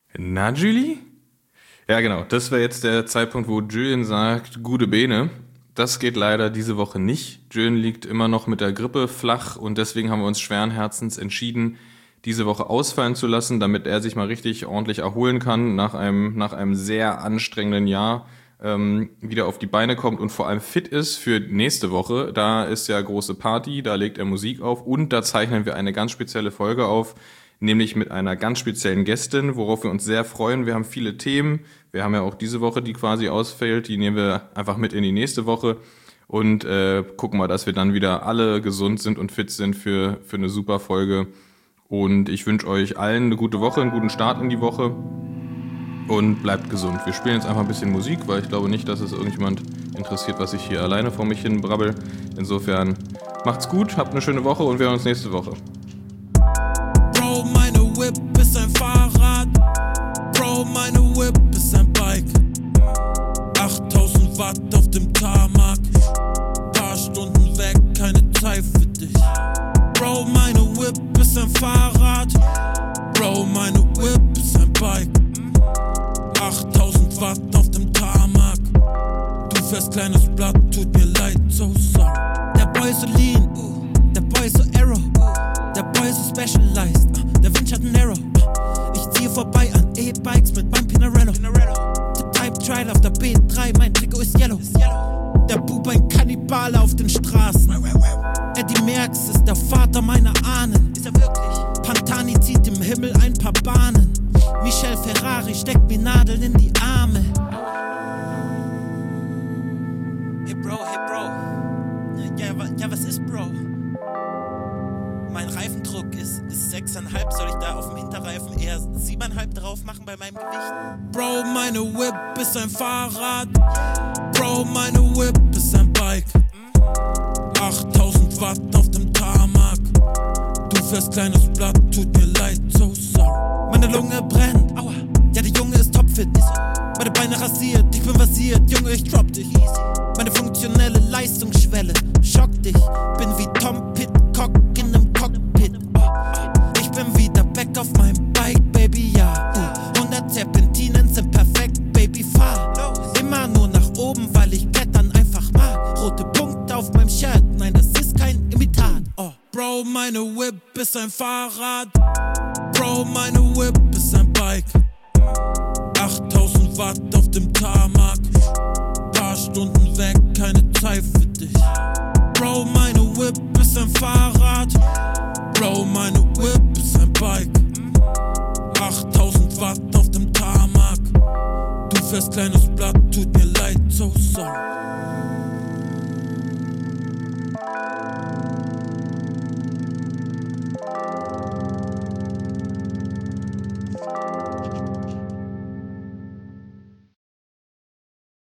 Na, Julie? Ja, genau. Das wäre jetzt der Zeitpunkt, wo Julian sagt, gute Bene. Das geht leider diese Woche nicht. Julian liegt immer noch mit der Grippe flach und deswegen haben wir uns schweren Herzens entschieden, diese Woche ausfallen zu lassen, damit er sich mal richtig ordentlich erholen kann, nach einem sehr anstrengenden Jahr wieder auf die Beine kommt und vor allem fit ist für nächste Woche. Da ist ja große Party, da legt er Musik auf und da zeichnen wir eine ganz spezielle Folge auf, nämlich mit einer ganz speziellen Gästin, worauf wir uns sehr freuen. Wir haben viele Themen. Wir haben ja auch diese Woche, die quasi ausfällt. Die nehmen wir einfach mit in die nächste Woche und gucken mal, dass wir dann wieder alle gesund sind und fit sind für eine super Folge. Und ich wünsche euch allen eine gute Woche, einen guten Start in die Woche und bleibt gesund. Wir spielen jetzt einfach ein bisschen Musik, weil ich glaube nicht, dass es irgendjemand interessiert, was ich hier alleine vor mich hin brabbel. Insofern macht's gut, habt eine schöne Woche und wir hören uns nächste Woche. Bro, meine Whip ist ein Fahrrad. Bro, meine Whip ist ein Bike. 8000 Watt auf dem Tarmac. Paar Stunden weg, keine Zeit für dich. Bro, meine Whip ist ein Fahrrad. Bro, meine Whip ist ein Bike. 8000 Watt auf dem Tarmac. Du fährst kleines Blatt, tut mir leid, so sorry. Der Boy so lean, der Boy so arrow. Der Boy so specialized, der Wind hat ein Arrow. Ich ziehe vorbei an E-Bikes mit meinem Pinarello. Der Type Trial auf der B3, mein Trikot ist yellow. Der Bub ein Kannibale auf den Straßen. Eddie Merckx ist der Vater meiner Ahnen. Ist er wirklich? Pantani zieht im Himmel ein paar Bahnen. Michel Ferrari steckt mir Nadeln in die Arme. Hey Bro. Ja, was ist, Bro? Mein Reifendruck ist 6,5. Soll ich da auf dem Hinterreifen eher 7,5 drauf machen bei meinem Gewicht? Bro, meine Whip ist ein Fahrrad. Bro, meine Whip ist ein Bike. 8000 Watt auf dem Tarmac. Du fährst kleines Blatt, tut mir leid, so sorry. Meine Lunge brennt, aua. Ja, der Junge ist topfit. Meine Beine rasiert, ich bin versiert, Junge, ich drop dich. Meine funktionelle Leistungsschwelle schockt dich. Bin wie Tom Pitcock in nem Cockpit. Ich bin wieder back auf meinem Bike, Baby, ja. 100 Serpentinen sind perfekt, Baby, fahr. Immer nur nach oben, weil ich klettern einfach mag. Rote Punkte auf meinem Shirt, nein, das ist kein Imitat. Bro, meine Whip ist ein Fahrrad. Bro, meine Whip ist ein Bike. 8000 Watt auf dem Tarmac. Paar Stunden weg, keine Zeit für dich. Bro, meine Whip ist ein Fahrrad. Bro, meine Whip ist ein Bike. 8000 Watt auf dem Tarmac. Du fährst kleines Blatt, tut mir leid, so sorry.